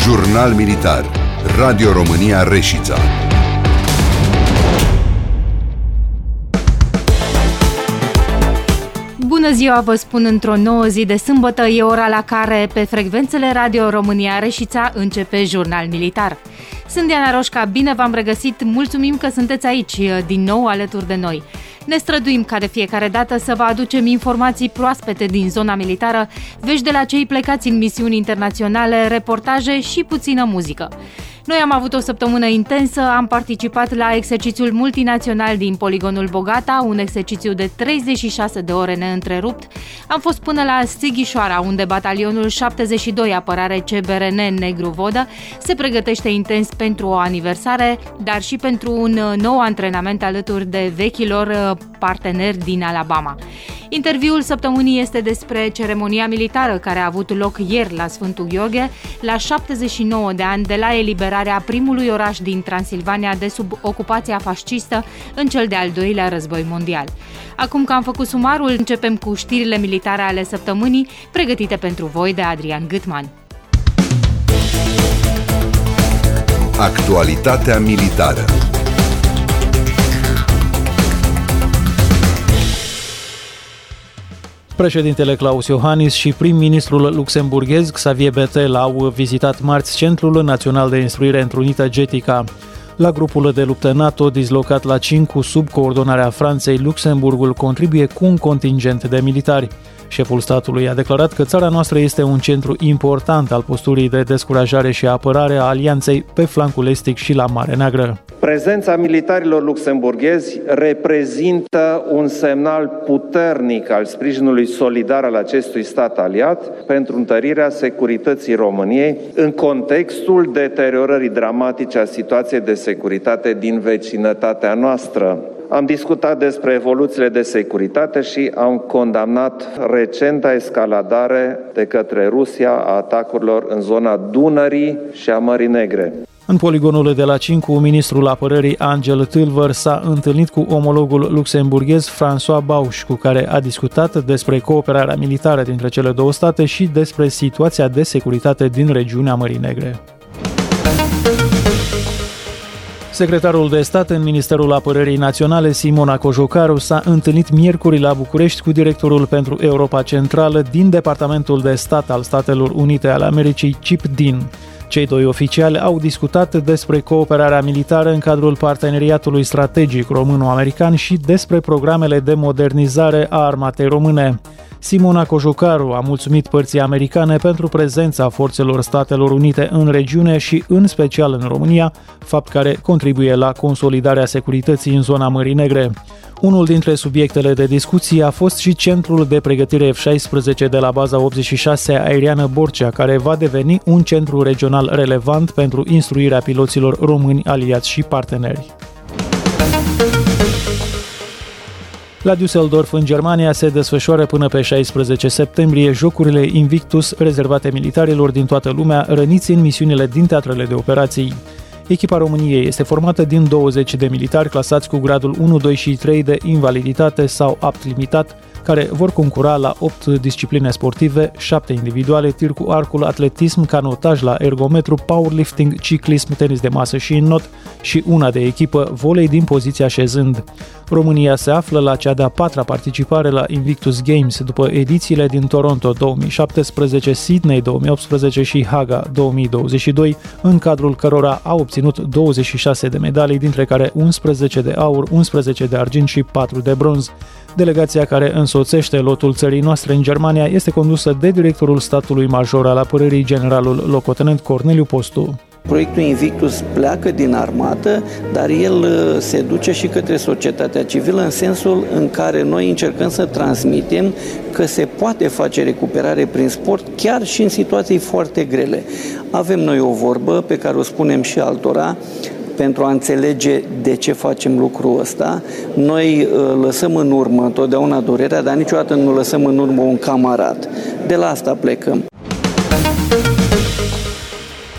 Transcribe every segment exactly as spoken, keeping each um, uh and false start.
Jurnal Militar. Radio România Reșița. Bună ziua, vă spun într-o nouă zi de sâmbătă, e ora la care pe frecvențele Radio România Reșița începe Jurnal Militar. Sunt Diana Roșca, bine v-am regăsit, mulțumim că sunteți aici din nou alături de noi. Ne străduim ca de fiecare dată să vă aducem informații proaspete din zona militară, vești de la cei plecați în misiuni internaționale, reportaje și puțină muzică. Noi am avut o săptămână intensă, am participat la exercițiul multinațional din poligonul Bogata, un exercițiu de treizeci și șase de ore neîntrerupt. Am fost până la Sighișoara, unde batalionul șaptezeci și doi Apărare C B R N Negru Vodă se pregătește intens pentru o aniversare, dar și pentru un nou antrenament alături de vechilor parteneri din Alabama. Interviul săptămânii este despre ceremonia militară care a avut loc ieri la Sfântul Gheorghe, la șaptezeci și nouă de ani de la eliberarea primului oraș din Transilvania de sub ocupația fascistă în cel de-al doilea război mondial. Acum că am făcut sumarul, începem cu știrile militare ale săptămânii, pregătite pentru voi de Adrian Gâtman. Actualitatea militară. Președintele Klaus Iohannis și prim-ministrul luxemburghez Xavier Bettel au vizitat marți Centrul Național de Instruire Întrunită Getica. La grupul de luptă NATO dislocat la Cincu sub coordonarea Franței, Luxemburgul contribuie cu un contingent de militari. Șeful statului a declarat că țara noastră este un centru important al posturii de descurajare și apărare a alianței pe flancul estic și la Marea Neagră. Prezența militarilor luxemburghezi reprezintă un semnal puternic al sprijinului solidar al acestui stat aliat pentru întărirea securității României în contextul deteriorării dramatice a situației de securitate din vecinătatea noastră. Am discutat despre evoluțiile de securitate și am condamnat recenta escaladare de către Rusia a atacurilor în zona Dunării și a Mării Negre. În poligonul de la Cincu, ministrul apărării Angel Tâlvăr s-a întâlnit cu omologul luxemburghez François Bauch, cu care a discutat despre cooperarea militară dintre cele două state și despre situația de securitate din regiunea Mării Negre. Secretarul de stat în Ministerul Apărării Naționale, Simona Cojocaru, s-a întâlnit miercuri la București cu directorul pentru Europa Centrală din Departamentul de Stat al Statelor Unite ale Americii, Chip Dean. Cei doi oficiali au discutat despre cooperarea militară în cadrul parteneriatului strategic româno-american și despre programele de modernizare a armatei române. Simona Cojocaru a mulțumit părții americane pentru prezența forțelor Statelor Unite în regiune și în special în România, fapt care contribuie la consolidarea securității în zona Mării Negre. Unul dintre subiectele de discuție a fost și centrul de pregătire F șaisprezece de la baza optzeci și șase aeriană Borcea, care va deveni un centru regional relevant pentru instruirea piloților români, aliați și parteneri. La Düsseldorf, în Germania, se desfășoară până pe șaisprezece septembrie jocurile Invictus rezervate militarilor din toată lumea răniți în misiunile din teatrele de operații. Echipa României este formată din douăzeci de militari clasați cu gradul unu, doi și trei de invaliditate sau apt limitat, care vor concura la opt discipline sportive, șapte individuale, tir cu arcul, atletism, canotaj la ergometru, powerlifting, ciclism, tenis de masă și not și una de echipă, volei din poziția șezând. România se află la cea de-a patra participare la Invictus Games după edițiile din Toronto două mii șaptesprezece, Sydney două mii optsprezece și Haga două mii douăzeci și doi, în cadrul cărora a obținut douăzeci și șase de medalii, dintre care unsprezece de aur, unsprezece de argint și patru de bronz. Delegația care însoțește lotul țării noastre în Germania este condusă de directorul statului major al apărării, generalul locotenent Corneliu Postu. Proiectul Invictus pleacă din armată, dar el se duce și către societatea civilă în sensul în care noi încercăm să transmitem că se poate face recuperare prin sport chiar și în situații foarte grele. Avem noi o vorbă pe care o spunem și altora, pentru a înțelege de ce facem lucrul ăsta. Noi lăsăm în urmă întotdeauna durerea, dar niciodată nu lăsăm în urmă un camarad. De la asta plecăm.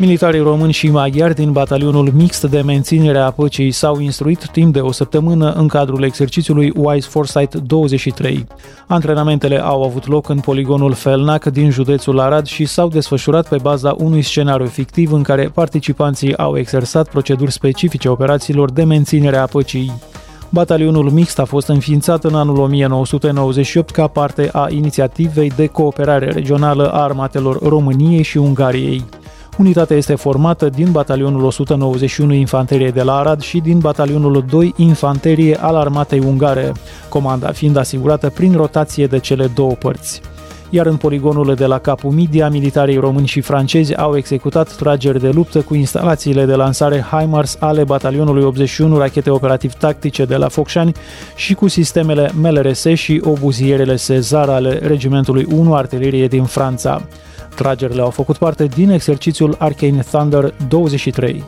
Militarii români și maghiari din batalionul mixt de menținere a păcii s-au instruit timp de o săptămână în cadrul exercițiului Wise Foresight douăzeci și trei. Antrenamentele au avut loc în poligonul Felnac din județul Arad și s-au desfășurat pe baza unui scenariu fictiv în care participanții au exersat proceduri specifice operațiilor de menținere a păcii. Batalionul mixt a fost înființat în anul o mie nouă sute nouăzeci și opt ca parte a inițiativei de cooperare regională a armatelor României și Ungariei. Unitatea este formată din batalionul o sută nouăzeci și unu Infanterie de la Arad și din batalionul doi Infanterie al armatei ungare, comanda fiind asigurată prin rotație de cele două părți. Iar în poligonul de la Capu Midia, militarii români și francezi au executat trageri de luptă cu instalațiile de lansare HIMARS ale batalionului optzeci și unu, rachete operativ-tactice de la Focșani și cu sistemele M L R S și obuzierele Cezar ale regimentului unu artilerie din Franța. Tragerile au făcut parte din exercițiul Arcane Thunder douăzeci și trei.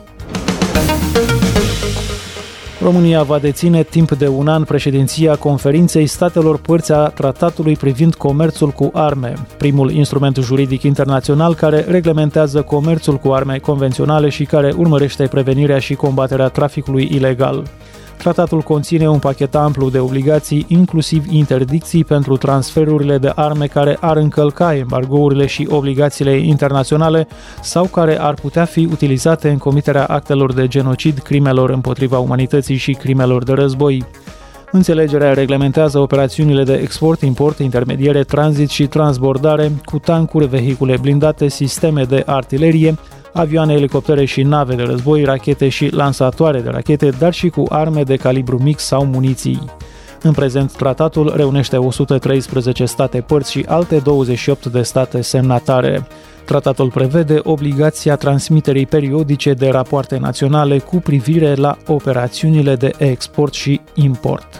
România va deține timp de un an președinția Conferinței Statelor Părți a Tratatului privind comerțul cu arme, primul instrument juridic internațional care reglementează comerțul cu arme convenționale și care urmărește prevenirea și combaterea traficului ilegal. Tratatul conține un pachet amplu de obligații, inclusiv interdicții pentru transferurile de arme care ar încălca embargourile și obligațiile internaționale sau care ar putea fi utilizate în comiterea actelor de genocid, crimelor împotriva umanității și crimelor de război. Înțelegerea reglementează operațiunile de export, import, intermediere, tranzit și transbordare cu tancuri, vehicule blindate, sisteme de artilerie, avioane, elicoptere și nave de război, rachete și lansatoare de rachete, dar și cu arme de calibru mic sau muniții. În prezent, tratatul reunește o sută treisprezece state părți și alte douăzeci și opt de state semnatare. Tratatul prevede obligația transmiterii periodice de rapoarte naționale cu privire la operațiunile de export și import.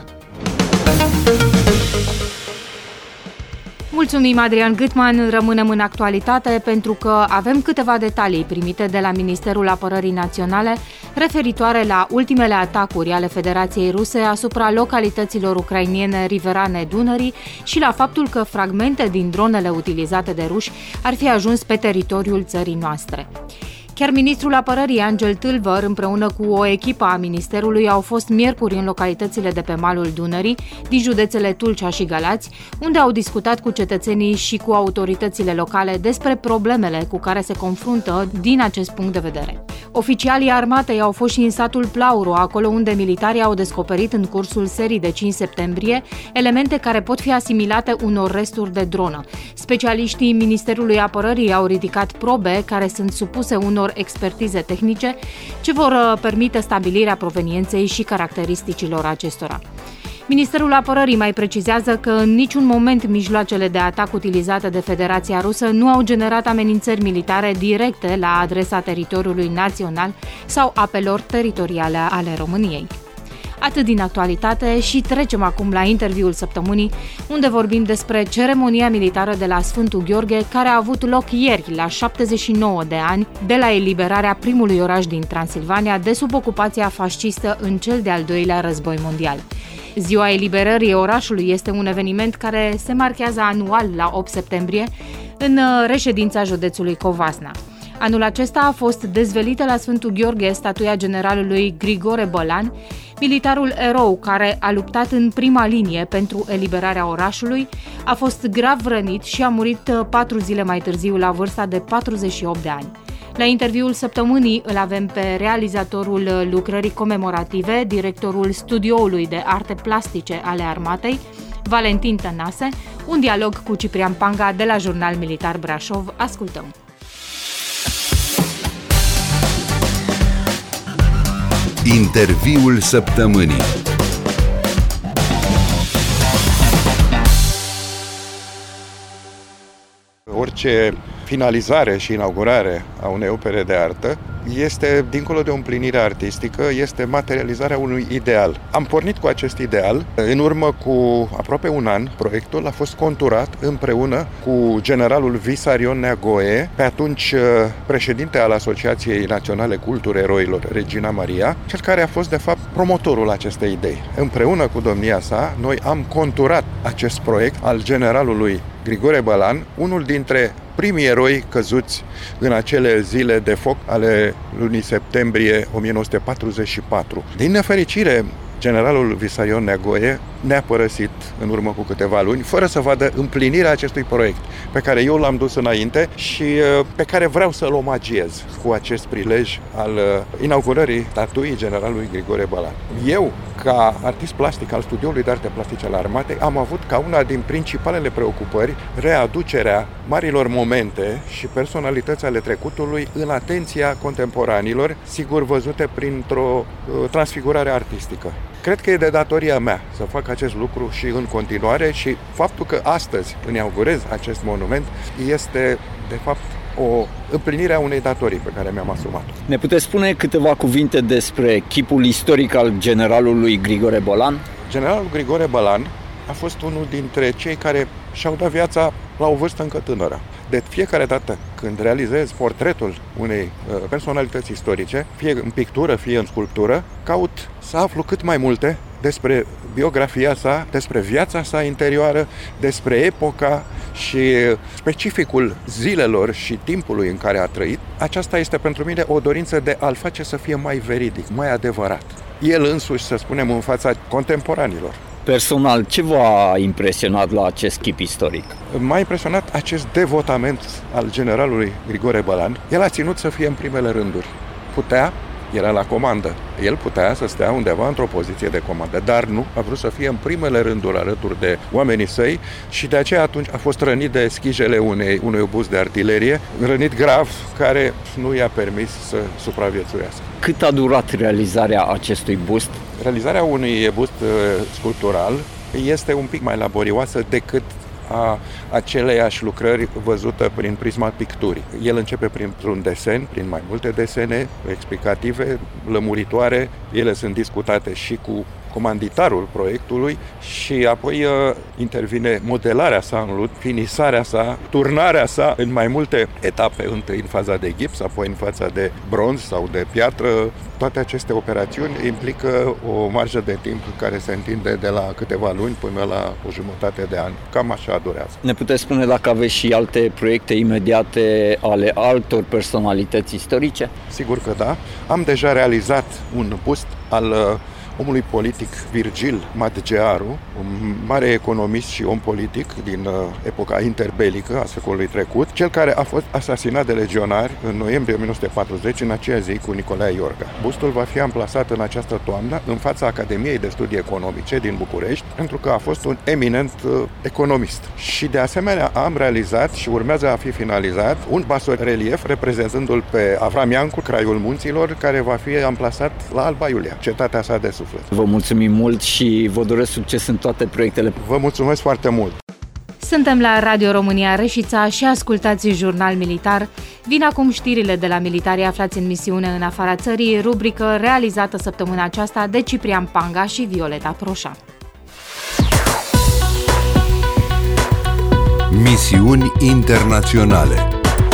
Mulțumim, Adrian Gâtman. Rămânem în actualitate pentru că avem câteva detalii primite de la Ministerul Apărării Naționale referitoare la ultimele atacuri ale Federației Ruse asupra localităților ucrainene riverane Dunării și la faptul că fragmente din dronele utilizate de ruși ar fi ajuns pe teritoriul țării noastre. Chiar ministrul apărării Angel Tâlvăr împreună cu o echipă a ministerului au fost miercuri în localitățile de pe malul Dunării, din județele Tulcea și Galați, unde au discutat cu cetățenii și cu autoritățile locale despre problemele cu care se confruntă din acest punct de vedere. Oficialii armatei au fost și în satul Plauru, acolo unde militarii au descoperit în cursul serii de cinci septembrie elemente care pot fi asimilate unor resturi de dronă. Specialiștii Ministerului Apărării au ridicat probe care sunt supuse unor expertize tehnice ce vor permite stabilirea provenienței și caracteristicilor acestora. Ministerul Apărării mai precizează că în niciun moment mijloacele de atac utilizate de Federația Rusă nu au generat amenințări militare directe la adresa teritoriului național sau apelor teritoriale ale României. Atât din actualitate și trecem acum la interviul săptămânii, unde vorbim despre ceremonia militară de la Sfântul Gheorghe, care a avut loc ieri, la șaptezeci și nouă de ani, de la eliberarea primului oraș din Transilvania de sub ocupația fascistă în cel de-al doilea război mondial. Ziua eliberării orașului este un eveniment care se marchează anual la opt septembrie în reședința județului Covasna. Anul acesta a fost dezvelită la Sfântul Gheorghe statuia generalului Grigore Bălan, militarul erou care a luptat în prima linie pentru eliberarea orașului, a fost grav rănit și a murit patru zile mai târziu la vârsta de patruzeci și opt de ani. La interviul săptămânii îl avem pe realizatorul lucrării comemorative, directorul Studioului de Arte Plastice ale Armatei, Valentin Tănase, un dialog cu Ciprian Panga de la Jurnal Militar Brașov. Ascultăm! Interviul săptămânii. Orice finalizare și inaugurare a unei opere de artă este, dincolo de o împlinire artistică, este materializarea unui ideal. Am pornit cu acest ideal. În urmă cu aproape un an, proiectul a fost conturat împreună cu generalul Vissarion Neagoe, pe atunci președinte al Asociației Naționale Culturi Eroilor, Regina Maria, cel care a fost, de fapt, promotorul acestei idei. Împreună cu domnia sa, noi am conturat acest proiect al generalului Grigore Bălan, unul dintre primii eroi căzuți în acele zile de foc ale lunii septembrie o mie nouă sute patruzeci și patru. Din nefericire, generalul Vissarion Neagoe ne-a părăsit în urmă cu câteva luni, fără să vadă împlinirea acestui proiect, pe care eu l-am dus înainte și pe care vreau să-l omagiez cu acest prilej al inaugurării statuii generalului Grigore Bălan. Eu, ca artist plastic al Studioului de Arte Plastice al Armatei, am avut ca una din principalele preocupări readucerea marilor momente și personalități ale trecutului în atenția contemporanilor, sigur văzute printr-o transfigurare artistică. Cred că e de datoria mea să fac acest lucru și în continuare și faptul că astăzi inaugurez acest monument este, de fapt, o împlinire a unei datorii pe care mi-am asumat-o. Ne puteți spune câteva cuvinte despre chipul istoric al generalului Grigore Bălan? Generalul Grigore Bălan a fost unul dintre cei care și-au dat viața la o vârstă încă tânără. De fiecare dată când realizez portretul unei personalități istorice, fie în pictură, fie în sculptură, caut să aflu cât mai multe despre biografia sa, despre viața sa interioară, despre epoca și specificul zilelor și timpului în care a trăit. Aceasta este pentru mine o dorință de a-l face să fie mai veridic, mai adevărat. El însuși, să spunem, în fața contemporanilor. Personal, ce v-a impresionat la acest chip istoric? M-a impresionat acest devotament al generalului Grigore Bălan. El a ținut să fie în primele rânduri. Putea, era la comandă. El putea să stea undeva într-o poziție de comandă, dar nu, a vrut să fie în primele rânduri alături de oamenii săi și de aceea atunci a fost rănit de schijele unei, unui obuz de artilerie, rănit grav, care nu i-a permis să supraviețuiască. Cât a durat realizarea acestui bust? Realizarea unui bust sculptural este un pic mai laborioasă decât a aceleiași lucrări văzută prin prisma picturii. El începe printr-un desen, prin mai multe desene explicative, lămuritoare. Ele sunt discutate și cu comanditarul proiectului și apoi uh, intervine modelarea sa în lut, finisarea sa, turnarea sa în mai multe etape, întâi în faza de gips, apoi în faza de bronz sau de piatră. Toate aceste operațiuni implică o marjă de timp care se întinde de la câteva luni până la o jumătate de an. Cam așa durează. Ne puteți spune dacă aveți și alte proiecte imediate ale altor personalități istorice? Sigur că da. Am deja realizat un bust al omului politic Virgil Madgearu, un mare economist și om politic din epoca interbelică a secolului trecut, cel care a fost asasinat de legionari în noiembrie o mie nouă sute patruzeci, în aceea zi cu Nicolae Iorga. Bustul va fi amplasat în această toamnă în fața Academiei de Studii Economice din București, pentru că a fost un eminent economist. Și de asemenea am realizat și urmează a fi finalizat un basorelief reprezentându-l pe Avram Iancu, Craiul Munților, care va fi amplasat la Alba Iulia, cetatea sa de suflet. Vă mulțumim mult și vă doresc succes în toate proiectele. Vă mulțumesc foarte mult! Suntem la Radio România Reșița și ascultați Jurnal Militar. Vin acum știrile de la militarii aflați în misiune în afara țării, rubrică realizată săptămâna aceasta de Ciprian Panga și Violeta Proșa. Misiuni internaționale.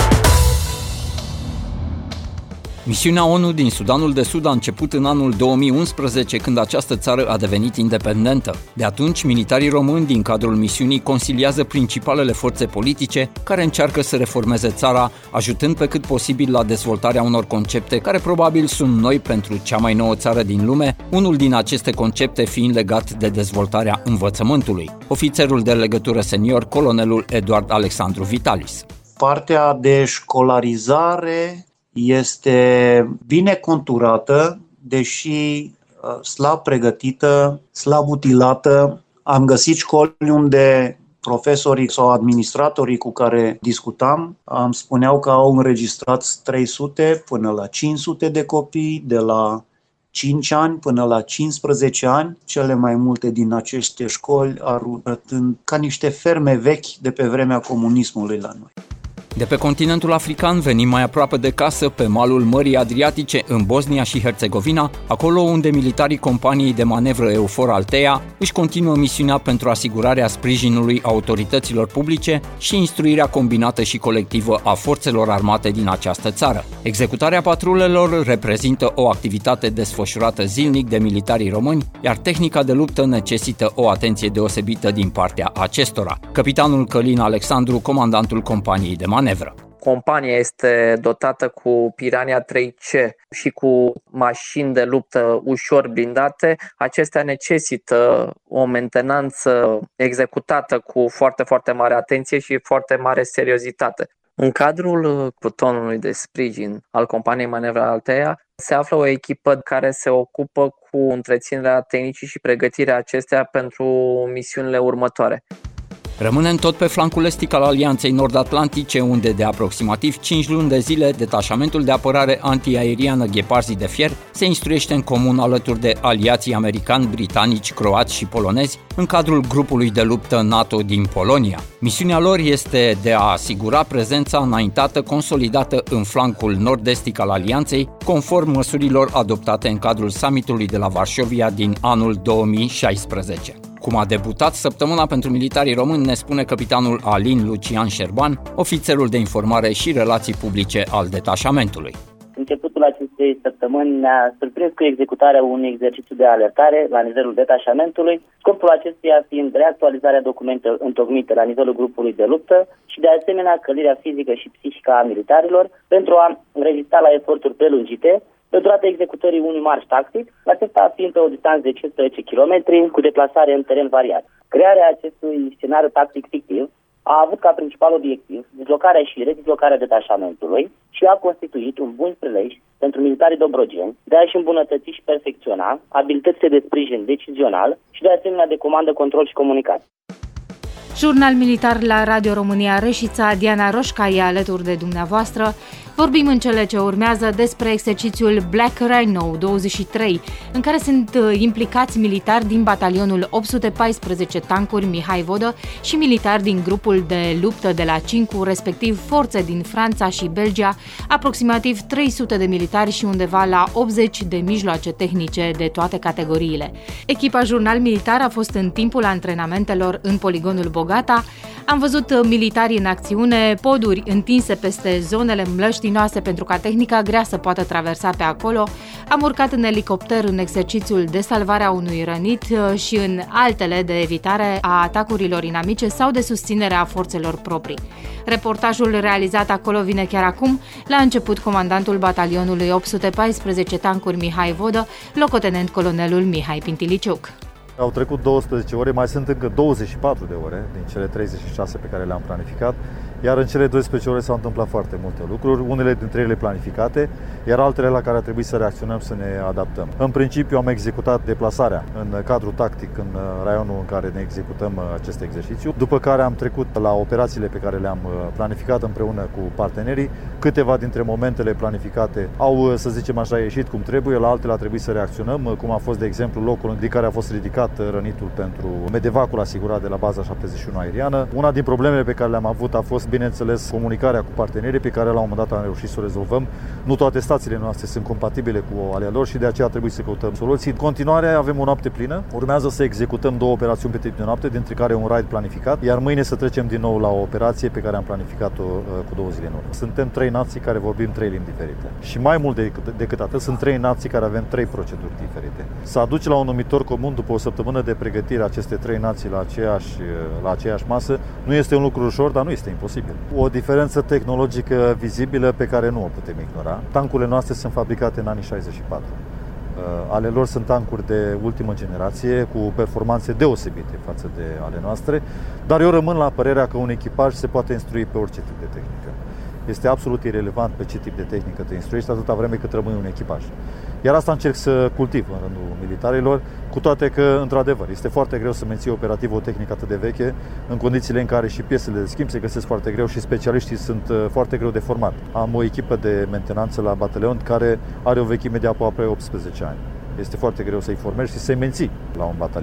Misiunea ONU din Sudanul de Sud a început în anul două mii unsprezece, când această țară a devenit independentă. De atunci, militarii români din cadrul misiunii consiliază principalele forțe politice care încearcă să reformeze țara, ajutând pe cât posibil la dezvoltarea unor concepte care probabil sunt noi pentru cea mai nouă țară din lume, unul din aceste concepte fiind legat de dezvoltarea învățământului. Ofițerul de legătură senior, colonelul Eduard Alexandru Vitalis. Partea de școlarizare este bine conturată, deși slab pregătită, slab utilată. Am găsit școli unde profesorii sau administratorii cu care discutam îmi spuneau că au înregistrat trei sute până la cinci sute de copii, de la cinci ani până la cincisprezece ani, cele mai multe din aceste școli arătând ca niște ferme vechi de pe vremea comunismului la noi. De pe continentul african venim mai aproape de casă, pe malul Mării Adriatice, în Bosnia și Herțegovina, acolo unde militarii companiei de manevră EUFOR Althea își continuă misiunea pentru asigurarea sprijinului autorităților publice și instruirea combinată și colectivă a forțelor armate din această țară. Executarea patrulelor reprezintă o activitate desfășurată zilnic de militarii români, iar tehnica de luptă necesită o atenție deosebită din partea acestora. Capitanul Călin Alexandru, comandantul companiei de manevră. Compania este dotată cu Piranha trei C și cu mașini de luptă ușor blindate. Acestea necesită o mentenanță executată cu foarte, foarte mare atenție și foarte mare seriozitate. În cadrul plutonului de sprijin al companiei Manevra Althea se află o echipă care se ocupă cu întreținerea tehnicii și pregătirea acestea pentru misiunile următoare. Rămânem tot pe flancul estic al Alianței Nord-Atlantice, unde de aproximativ cinci luni de zile detașamentul de apărare antiaeriană Gheparzi de Fier se instruiește în comun alături de aliații americani, britanici, croați și polonezi în cadrul grupului de luptă NATO din Polonia. Misiunea lor este de a asigura prezența înaintată consolidată în flancul nord-estic al Alianței, conform măsurilor adoptate în cadrul summitului de la Varșovia din anul două mii șaisprezece. Cum a debutat săptămâna pentru militarii români, ne spune capitanul Alin Lucian Șerban, ofițerul de informare și relații publice al detașamentului. Începutul acestei săptămâni ne-a surprins cu executarea unui exercițiu de alertare la nivelul detașamentului, scopul acestuia fiind reactualizarea documentelor întocmite la nivelul grupului de luptă și de asemenea călirea fizică și psihică a militarilor pentru a rezista la eforturi prelungite pe durata executării unui marș tactic, acesta fiind pe o distanță de cincisprezece kilometri cu deplasare în teren variat. Crearea acestui scenariu tactic fictiv a avut ca principal obiectiv dislocarea și redislocarea detașamentului și a constituit un bun prilej pentru militarii dobrogeni de a-și îmbunătăți și perfecționa abilitățile de sprijin decizional și de asemenea de comandă, control și comunicare. Jurnal militar la Radio România Reșița, Diana Roșca e alături de dumneavoastră. Vorbim în cele ce urmează despre exercițiul Black Rhino douăzeci și trei, în care sunt implicați militari din batalionul opt sute paisprezece tancuri Mihai Vodă și militari din grupul de luptă de la Cincu, respectiv forțe din Franța și Belgia, aproximativ trei sute de militari și undeva la optzeci de mijloace tehnice de toate categoriile. Echipa Jurnal Militar a fost în timpul antrenamentelor în poligonul Bogata. Am văzut militari în acțiune, poduri întinse peste zonele mlăștinoase pentru ca tehnica grea să poată traversa pe acolo. Am urcat în elicopter în exercițiul de salvare a unui rănit și în altele de evitare a atacurilor inamice sau de susținere a forțelor proprii. Reportajul realizat acolo vine chiar acum, la început comandantul batalionului opt sute paisprezece tancuri Mihai Vodă, locotenent colonelul Mihai Pintiliciuc. Au trecut douăsprezece ore, mai sunt încă douăzeci și patru de ore din cele treizeci și șase pe care le-am planificat, iar în cele douăsprezece ore s-au întâmplat foarte multe lucruri, unele dintre ele planificate, iar altele la care a trebuit să reacționăm, să ne adaptăm. În principiu am executat deplasarea în cadrul tactic în raionul în care ne executăm acest exercițiu, după care am trecut la operațiile pe care le-am planificat împreună cu partenerii. Câteva dintre momentele planificate au, să zicem așa, ieșit cum trebuie, la altele a trebuit să reacționăm, cum a fost, de exemplu, locul din care a fost ridicat rănitul pentru medevacul asigurat de la baza șaptezeci și unu aeriană. Una din problemele pe care le-am avut a fost, bineînțeles, comunicarea cu partenerii, pe care la un moment dat am reușit să o rezolvăm. Nu toate stațiile noastre sunt compatibile cu ale lor și de aceea trebuie să căutăm soluții. În continuare avem o noapte plină. Urmează să executăm două operațiuni pe tip de noapte, dintre care un raid planificat, iar mâine să trecem din nou la o operație pe care am planificat-o cu două zile în urmă. Suntem trei nații care vorbim trei limbi diferite. Și mai mult decât, decât atât, sunt trei nații care avem trei proceduri diferite. Să aduci la un numitor comun după o săptămână de pregătire aceste trei nații la aceeași, la aceeași masă nu este un lucru ușor, dar nu este imposibil. O diferență tehnologică vizibilă pe care nu o putem ignora. Tancurile noastre sunt fabricate în anii șaizeci și patru. Ale lor sunt tancuri de ultimă generație, cu performanțe deosebite față de ale noastre, dar eu rămân la părerea că un echipaj se poate instrui pe orice tip de tehnică. Este absolut irelevant pe ce tip de tehnică te instruiești, atâta vreme cât rămâi un echipaj. Iar asta încerc să cultiv în rândul militarilor, cu toate că, într-adevăr, este foarte greu să menții operativ o tehnică atât de veche, în condițiile în care și piesele de schimb se găsesc foarte greu și specialiștii sunt foarte greu de format. Am o echipă de mentenanță la batalion care are o vechime de aproape optsprezece ani. Este foarte greu să-i formezi și să-i menții la un batalion.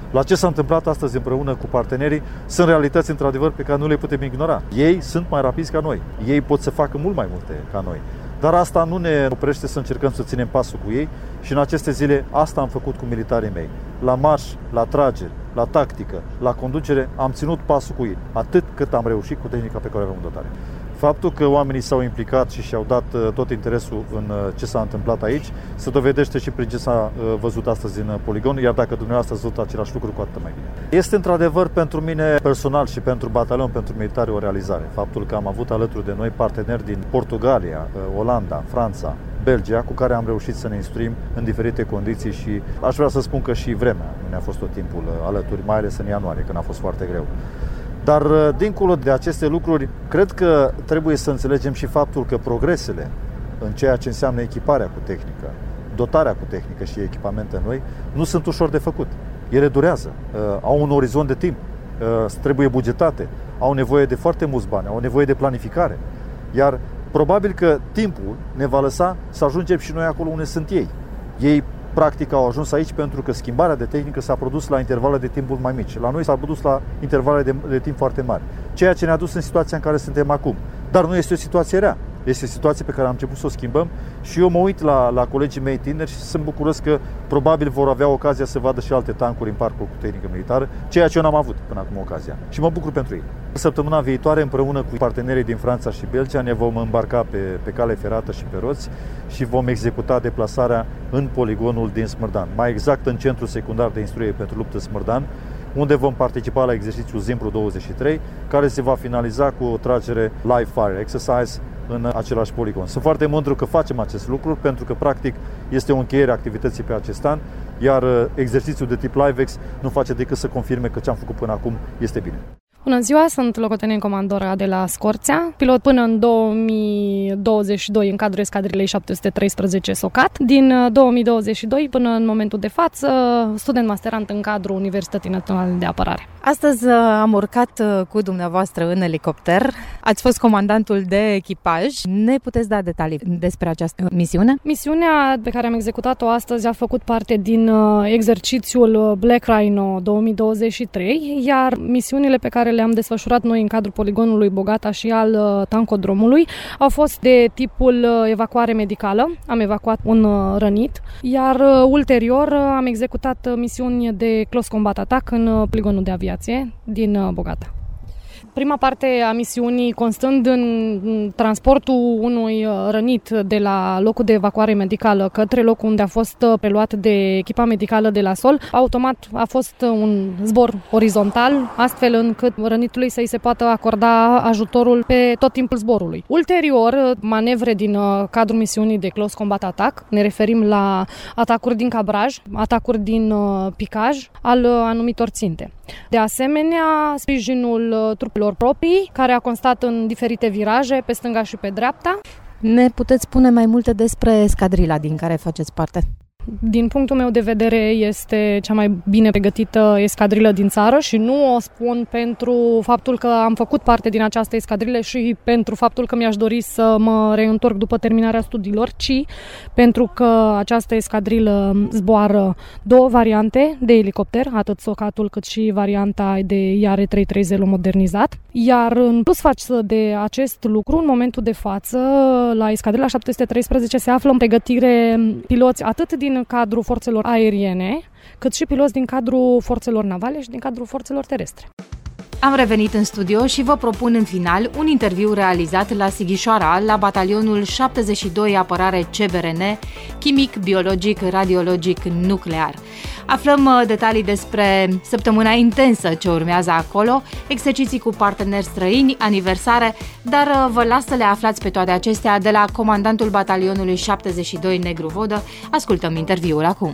La ce s-a întâmplat astăzi împreună cu partenerii sunt realități într-adevăr pe care nu le putem ignora. Ei sunt mai rapizi ca noi, ei pot să facă mult mai multe ca noi. Dar asta nu ne oprește să încercăm să ținem pasul cu ei și în aceste zile asta am făcut cu militarii mei. La marș, la trageri, la tactică, la conducere, am ținut pasul cu ei, atât cât am reușit cu tehnica pe care o avem în dotare. Faptul că oamenii s-au implicat și și-au dat tot interesul în ce s-a întâmplat aici se dovedește și prin ce s-a văzut astăzi în poligon, iar dacă dumneavoastră ați văzut același lucru, cu atât mai bine. Este într-adevăr pentru mine personal și pentru batalion, pentru militari, o realizare. Faptul că am avut alături de noi parteneri din Portugalia, Olanda, Franța, Belgia, cu care am reușit să ne instruim în diferite condiții și aș vrea să spun că și vremea nu ne-a fost tot timpul alături, mai ales în ianuarie, când a fost foarte greu. Dar, dincolo de aceste lucruri, cred că trebuie să înțelegem și faptul că progresele în ceea ce înseamnă echiparea cu tehnică, dotarea cu tehnică și echipamente noi, nu sunt ușor de făcut. Ele durează, au un orizont de timp, trebuie bugetate, au nevoie de foarte mulți bani, au nevoie de planificare. Iar probabil că timpul ne va lăsa să ajungem și noi acolo unde sunt ei. Ei practic au ajuns aici pentru că schimbarea de tehnică s-a produs la intervale de timp mult mai mici. La noi s-a produs la intervale de, de timp foarte mari. Ceea ce ne-a dus în situația în care suntem acum. Dar nu este o situație rea. Este o situație pe care am început să o schimbăm și eu mă uit la, la colegii mei tineri și sunt bucuros că probabil vor avea ocazia să vadă și alte tancuri în parcul cu tehnică militară, ceea ce eu n-am avut până acum ocazia. Și mă bucur pentru ei. Săptămâna viitoare, împreună cu partenerii din Franța și Belgia, ne vom îmbarca pe, pe cale ferată și pe roți și vom executa deplasarea în poligonul din Smârdan, mai exact în centrul secundar de instruire pentru luptă Smârdan, unde vom participa la exercițiul Zimbru douăzeci și trei, care se va finaliza cu o tragere live fire exercise în același poligon. Sunt foarte mândru că facem acest lucru, pentru că practic este o încheiere a activității pe acest an, iar exercițiul de tip LiveX nu face decât să confirme că ce am făcut până acum este bine. Bună ziua, sunt locotenent comandor de la Scorția, pilot până în două mii douăzeci și doi în cadrul escadrilei șapte sute treisprezece SOCAT. Din două mii douăzeci și doi până în momentul de față, student masterant în cadrul Universității Naționale de Apărare. Astăzi am urcat cu dumneavoastră în elicopter. Ați fost comandantul de echipaj. Ne puteți da detalii despre această misiune? Misiunea pe care am executat-o astăzi a făcut parte din exercițiul Black Rhino două mii douăzeci și trei, iar misiunile pe care le-am desfășurat noi în cadrul poligonului Bogata și al tancodromului au fost de tipul evacuare medicală. Am evacuat un rănit, iar ulterior am executat misiuni de close combat attack în poligonul de aviație din Bogata. Prima parte a misiunii constând în transportul unui rănit de la locul de evacuare medicală către locul unde a fost preluat de echipa medicală de la sol. Automat a fost un zbor orizontal, astfel încât rănitului să-i se poată acorda ajutorul pe tot timpul zborului. Ulterior, manevre din cadrul misiunii de close combat attack. Ne referim la atacuri din cabraj, atacuri din picaj al anumitor ținte. De asemenea, sprijinul trupelor proprii, care a constat în diferite viraje, pe stânga și pe dreapta. Ne puteți spune mai multe despre escadrila din care faceți parte? Din punctul meu de vedere, este cea mai bine pregătită escadrilă din țară și nu o spun pentru faptul că am făcut parte din această escadrilă și pentru faptul că mi-aș dori să mă reîntorc după terminarea studiilor, ci pentru că această escadrilă zboară două variante de elicopter, atât SOCAT-ul cât și varianta de I A R trei treizeci modernizat. Iar în plus față de acest lucru, în momentul de față, la escadrila șapte sute treisprezece se află în pregătire piloți atât din cadrul forțelor aeriene, cât și piloți din cadrul forțelor navale și din cadrul forțelor terestre. Am revenit în studio și vă propun în final un interviu realizat la Sighișoara, la batalionul șaptezeci și doi Apărare C B R N, chimic, biologic, radiologic, nuclear. Aflăm detalii despre săptămâna intensă ce urmează acolo, exerciții cu parteneri străini, aniversare, dar vă las să le aflați pe toate acestea de la comandantul batalionului șaptezeci și doi Negru Vodă. Ascultăm interviul acum.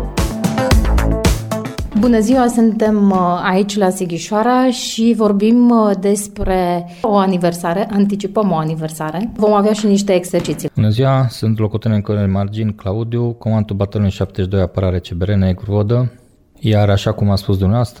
Bună ziua, suntem aici la Sighișoara și vorbim despre o aniversare, anticipăm o aniversare. Vom avea și niște exerciții. Bună ziua, sunt locotenent colonel Margin Claudiu, comandantul batalionului șaptezeci și doi Apărare C B R N Negru Vodă, iar așa cum a spus dumneavoastră,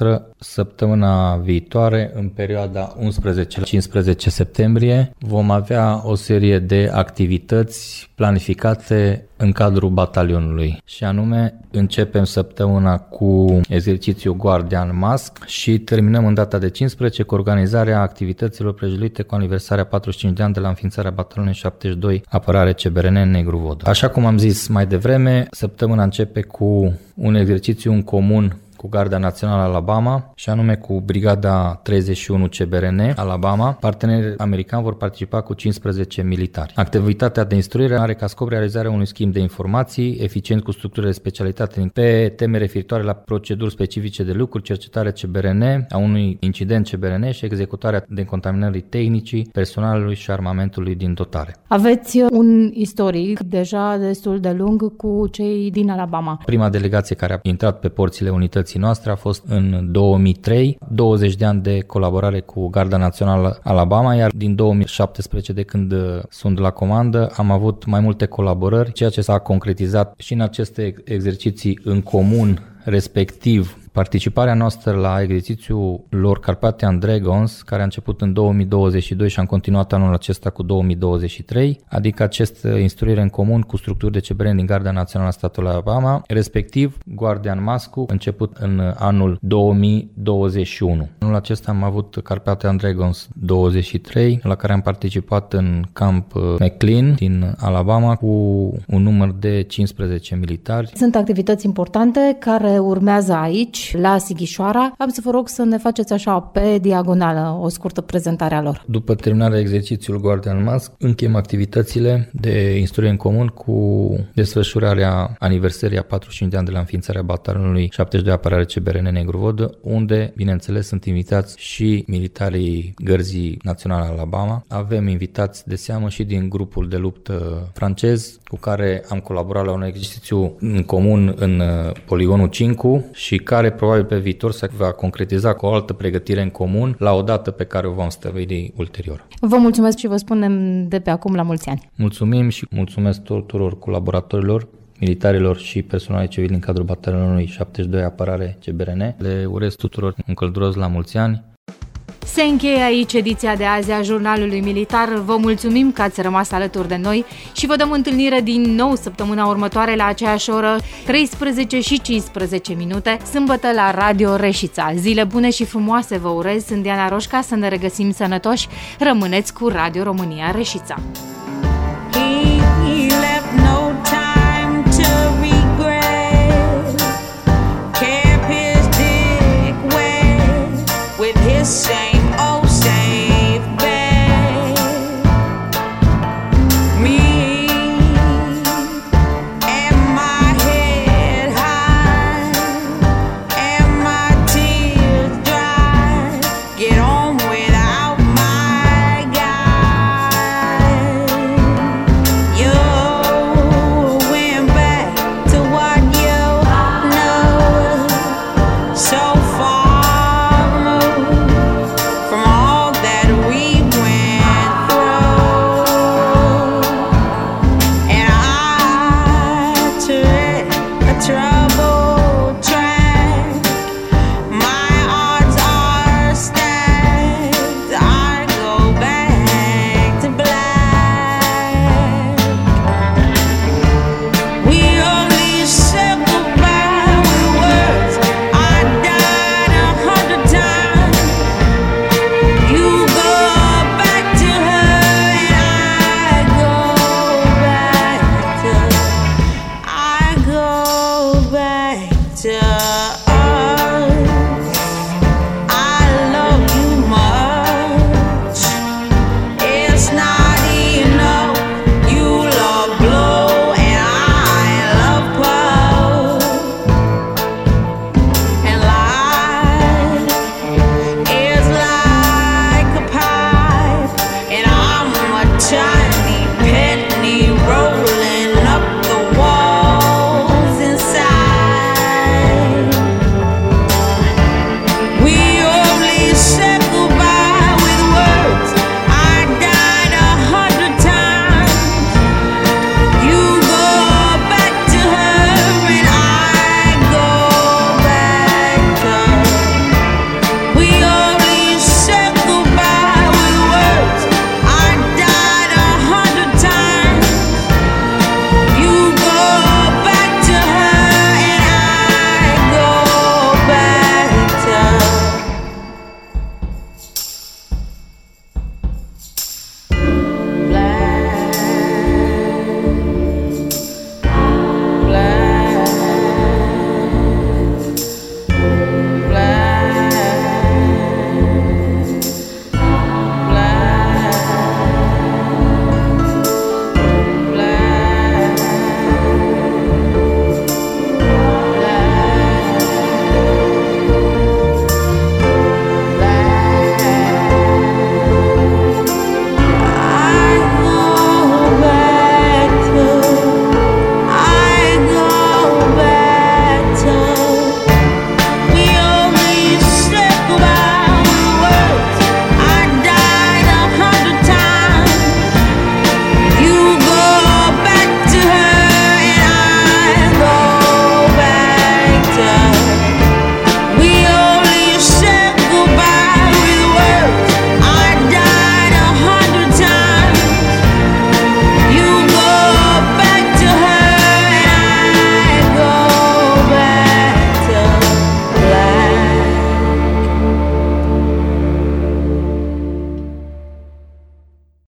Săptămâna viitoare, în perioada unsprezece cincisprezece septembrie, vom avea o serie de activități planificate în cadrul batalionului. Și anume, începem săptămâna cu exercițiul Guardian Mask și terminăm în data de cincisprezece cu organizarea activităților prejudite cu aniversarea patruzeci și cinci de ani de la înființarea batalionului șaptezeci și doi Apărare C B R N Negru Vodă. Așa cum am zis mai devreme, săptămâna începe cu un exercițiu în comun cu Garda Națională Alabama și anume cu Brigada treizeci și unu C B R N Alabama. Partenerii americani vor participa cu cincisprezece militari. Activitatea de instruire are ca scop realizarea unui schimb de informații eficient cu structurile de specialitate pe teme referitoare la proceduri specifice de lucru, cercetare C B R N, a unui incident C B R N și executarea decontaminării tehnicii, personalului și armamentului din dotare. Aveți un istoric deja destul de lung cu cei din Alabama. Prima delegație care a intrat pe porțile unității noastre a fost în două mii trei, douăzeci de ani de colaborare cu Garda Națională Alabama, iar din două mii șaptesprezece, de când sunt la comandă, am avut mai multe colaborări, ceea ce s-a concretizat și în aceste exerciții în comun, respectiv participarea noastră la exercițiul lor Carpathian Dragons, care a început în două mii douăzeci și doi și am continuat anul acesta cu două mii douăzeci și trei, adică această instruire în comun cu structuri de C B R N din Garda Națională a statului Alabama, respectiv Guardian Mascu, început în anul două mii douăzeci și unu. Anul acesta am avut Carpathian Dragons douăzeci și trei, la care am participat în Camp McLean din Alabama cu un număr de cincisprezece militari. Sunt activități importante care urmează aici, la Sighișoara. Am să vă rog să ne faceți așa pe diagonală o scurtă prezentare a lor. După terminarea exercițiului Guardian Mask, încheiem activitățile de instruire în comun cu desfășurarea aniversării a patruzeci și cinci de ani de la înființarea batalionului șaptezeci și doi Apărare C B R N Negru Vodă, unde, bineînțeles, sunt invitați și militarii Gărzii Naționale Alabama. Avem invitați de seamă și din grupul de luptă francez, cu care am colaborat la un exercițiu în comun în poligonul Cincu și care probabil pe viitor se va concretiza cu o altă pregătire în comun la o dată pe care o vom stabili ulterior. Vă mulțumesc și vă spunem de pe acum la mulți ani. Mulțumim și mulțumesc tuturor colaboratorilor, militarilor și personalului civil din cadrul batalionului șaptezeci și doi Apărare C B R N. Le urez tuturor un călduros la mulți ani. Se încheie aici ediția de azi a Jurnalului Militar. Vă mulțumim că ați rămas alături de noi și vă dăm întâlnire din nou săptămâna următoare la aceeași oră, treisprezece și cincisprezece minute, sâmbătă la Radio Reșița. Zile bune și frumoase vă urez, sunt Diana Roșca, să ne regăsim sănătoși. Rămâneți cu Radio România Reșița.